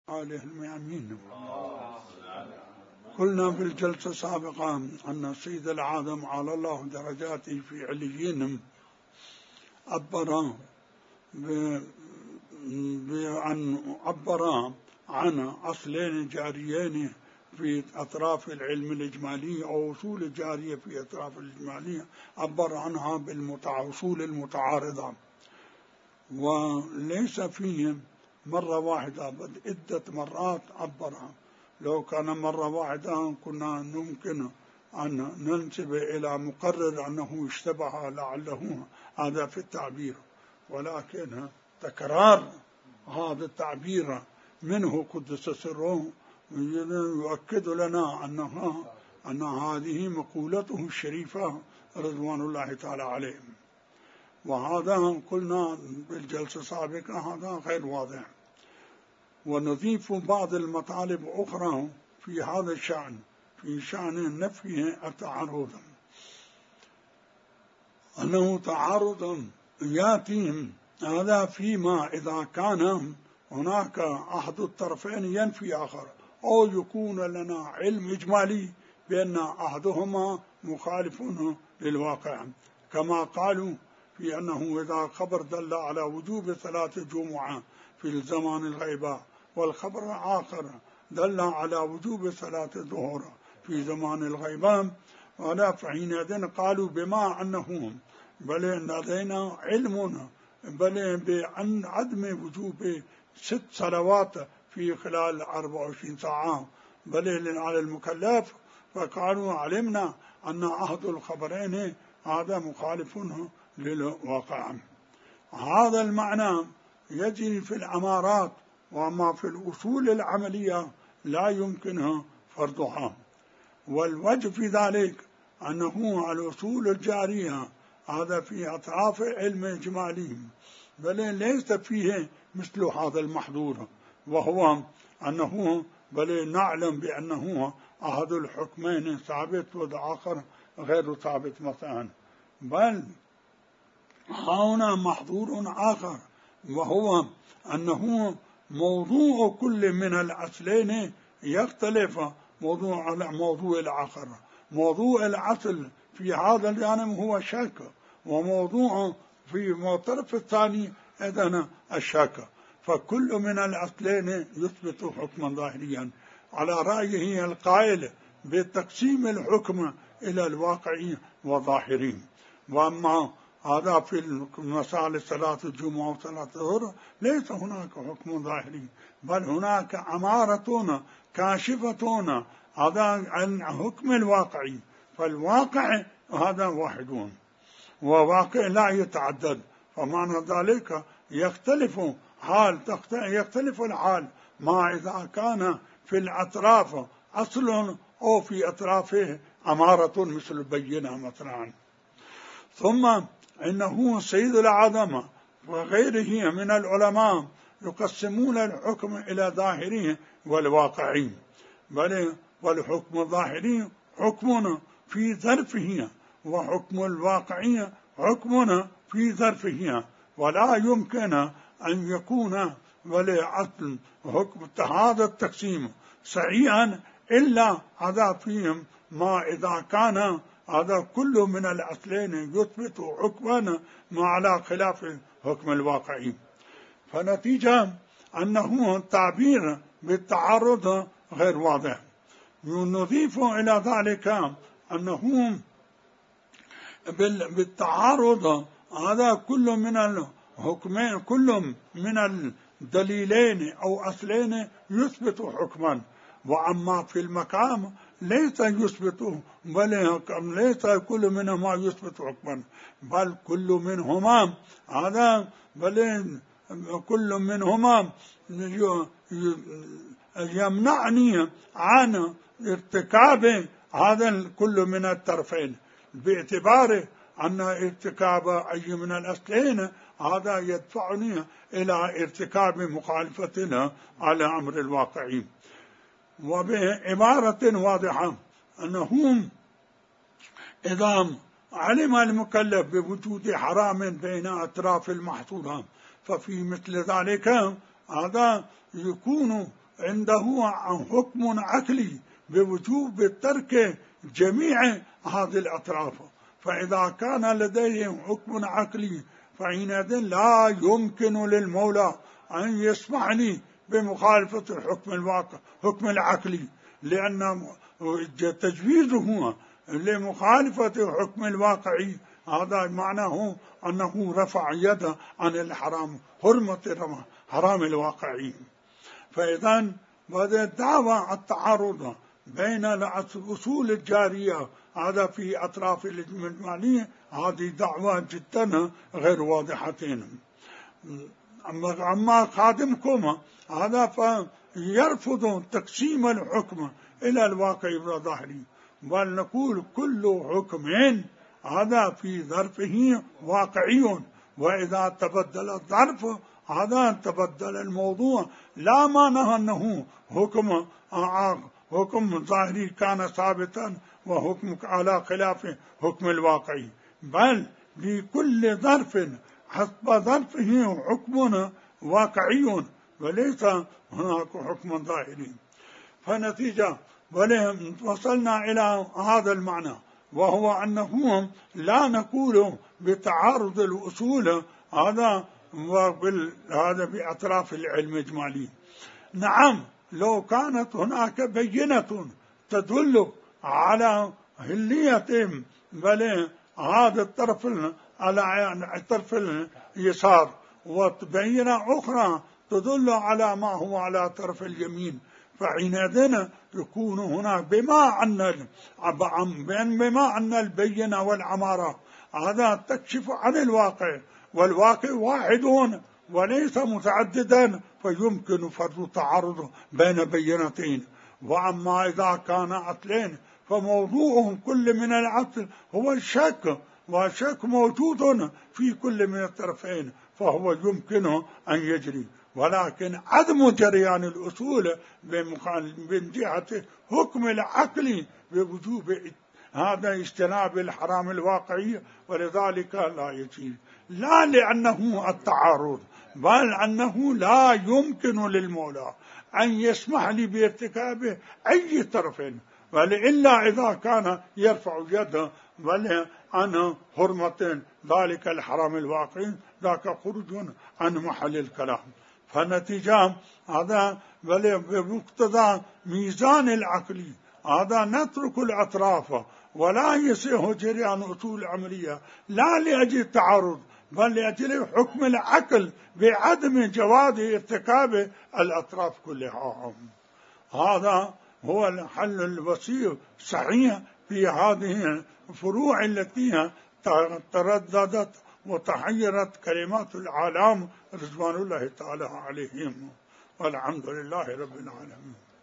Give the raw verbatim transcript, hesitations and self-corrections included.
عليه الميامين. قلنا في الجلسة السابقة أن سيد العالم على الله درجاته في عليين عبر بأن عبر عن أصلين جاريين في أطراف العلم الإجمالي أو أصول جارية في أطراف الإجمالية، عبر عنها بالأصول المتعارضة، وليس فيه مرة واحدة بل عدة مرات عبرها. لو كان مرة واحدة كنا يمكن أن ننسب إلى مقرر أنه اشتبه لعله هذا في التعبير، ولكن تكرار هذا التعبير منه قدس سره يؤكد لنا أنها أن هذه مقولته الشريفة رضوان الله تعالى عليه. وهذا قلنا بالجلسة السابقة هذا غير واضح. ونضيف بعض المطالب أخرى في هذا الشأن، في شأن نفي التعارض، أنه تعارض يأتي هذا فيما إذا كان هناك أحد الطرفين ينفي آخر، أو يكون لنا علم إجمالي بأن أحدهما مخالف للواقع، كما قالوا في أنه إذا خبر دل على وجوب صلاة الجمعة في الزمان الغيبة، والخبر الآخر دل على وجوب صلاة الظهر في زمان الغيبة، ولا فحينئذ قالوا بما أنه بل لدينا علم بل بأن عدم وجوب ست صلوات في خلال أربع وعشرين ساعة بل على المكلف، فقالوا علمنا أن أحد الخبرين هذا مخالف للواقع. هذا المعنى يجري في الأمارات، وأما في الأصول العملية لا يمكن فرضها. والوجه في ذلك أنه الأصول الجارية هذا في أطراف علم إجمالي بل ليس فيه مثل هذا المحظور، وهو أنه بل نعلم بأنه أحد الحكمين ثابت والآخر غير ثابت مثلا، بل هنا محظور آخر، وهو أنه موضوع كل من الأصلين يختلف موضوع موضوع الآخر. موضوع الأصل في هذا الجانب هو الشك، وموضوع في الطرف الثاني إذن الشك، فكل من الأصلين يثبت حكما ظاهريا على رأيه القائل بتقسيم الحكم إلى الواقعي وظاهري. وأما هذا في مسائل صلاة الجمعة وصلاة الظهر ليس هناك حكم ظاهري، بل هناك أمارة كاشفة هذا عن حكم الواقعي، فالواقع هذا واحد وواقع لا يتعدد، فمعنى ذلك يختلف حال يختلف الحال ما إذا كان في الأطراف أصل أو في أطرافه أمارة مثل البينة مثلا. ثم إنه سيد العظمة وغيره من العلماء يقسمون الحكم إلى ظاهري والواقعي، بل والحكم الظاهري حكم في ظرفه، وحكم الواقعي حكم في ظرفه، ولا يمكن أن يكون ولأصل حكم هذا التقسيم صحيحا إلا هذا فيهم ما إذا كان هذا كل من الأصلين يثبت حكما ما على خلاف حكم الواقعي. فنتيجة أنه التعبير بالتعارض غير واضح. نضيف إلى ذلك أنه بالتعارض هذا كل من الحكمين كل من الدليلين أو أصلين يثبت حكما، وأما في المقام ليس يثبت بل ليس كل منهما يثبت حكما، بل كل منهما هذا بل كل منهما يمنعني عن ارتكاب هذا كل من الطرفين، باعتبار أن ارتكاب أي من الأصلين هذا يدفعني إلى ارتكاب مخالفتنا على أمر الواقعي. وبعبارة واضحة أنهم إذا علم المكلف بوجود حرام بين أطراف المحصولة، ففي مثل ذلك هذا يكون عنده حكم عقلي بوجوب ترك جميع هذه الأطراف. فإذا كان لديهم حكم عقلي فحينئذ لا يمكن للمولى أن يسمح لي بمخالفة الحكم الواقع حكم العقلي، لأن تجويزه لمخالفة الحكم الواقعي هذا معناه أنه رفع يده عن الحرام، حرمة حرام الواقعي. فإذا بدأ دعوى التعارض بين الأصول الجارية هذا في أطراف الإجمالية، هذه دعوة جدا غير واضحة. أما خادمكم هذا فيرفض تقسيم الحكم إلى الواقع والظاهري، بل نقول كل حكم هذا في ظرفه واقعي، وإذا تبدل الظرف هذا تبدل الموضوع، لا معنى أنه حكم حكم ظاهري كان ثابتا وحكم على خلاف حكم الواقعي، بل لكل ظرف حسب ظرفه حكم واقعي وليس هناك حكم ظاهري. فنتيجة وصلنا إلى هذا المعنى، وهو أنه لا نقول بتعارض الأصول هذا هذا بأطراف العلم الإجمالي. نعم لو كانت هناك بينة تدل على هلية بل هذا الطرف على الطرف اليسار، وبينة أخرى تدل على ما هو على طرف اليمين، فحينئذ يكون هناك بما أن بما أن البينة والعمارة هذا تكشف عن الواقع، والواقع واحد وليس متعددا، فيمكن فرض تعارض بين بينتين. وأما إذا كان عطلين فموضوعهم كل من العطل هو الشك، والشك موجود في كل من الطرفين فهو يمكن أن يجري، ولكن عدم جريان الأصول من جهة حكم العقل بوجوب هذا اجتناب الحرام الواقعي، ولذلك لا يجري، لا لأنه التعارض بل أنه لا يمكن للمولى أن يسمح لي بارتكاب أي طرف، بل إلا إذا كان يرفع يده بل عن حرمة ذلك الحرام الواقعي، ذاك خروج عن محل الكلام. فالنتيجة هذا بل بمقتضى ميزان العقلي هذا نترك الأطراف ولا يصح جريان أصول عملية، لا لأجل التعارض بل لأجل حكم العقل بعدم جواز ارتكاب الأطراف كلها. هذا هو الحل الوسيط صحيح في هذه الفروع التي ترددت وتحيرت كلمات العالم رضوان الله تعالى عليهم، والحمد لله رب العالمين.